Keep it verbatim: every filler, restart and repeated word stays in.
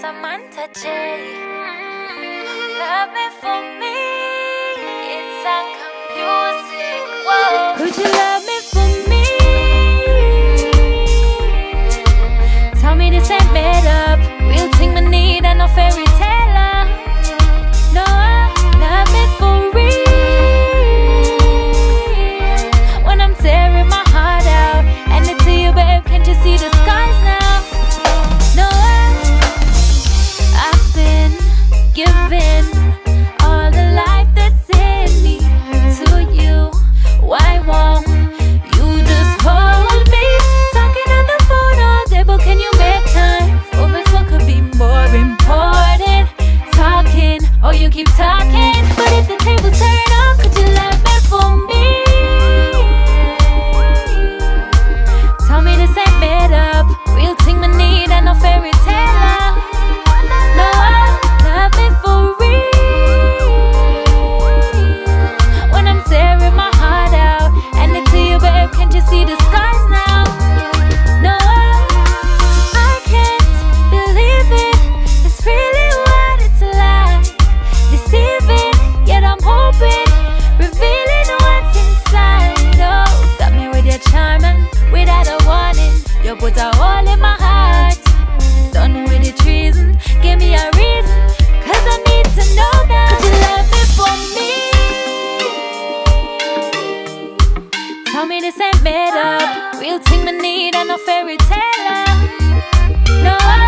Samantha J. Love me for me, it's a music. Whoa. Could you love me for me? Tell me this ain't made up, real thing me need and no fairy tale. No, love me for real. When I'm tearing my heart out, and it's you, babe, can't you see the skies now? No, I've been giving all the life that's in me to you. Why won't you just hold me? Talking on the phone all day, but can you make time for us? What could be more important? Talking, oh you keep talking, but if the tables turn up, could you love me for me? Tell me this ain't made up, real thing me need and no fairy tale. No, love me for real. When I'm tearing my heart out, and it's you, babe, can't you see the skies now? No, I can't believe it, it's really what it's like. Deceiving, yet I'm hoping, revealing what's inside. Oh, got me with your charm and without a warning, you put a hole in my heart. Done with the treason, give me a reason, cause I need to know now. Could you love me for me? Tell me this ain't made up, real thing me need and no fairy tale. No,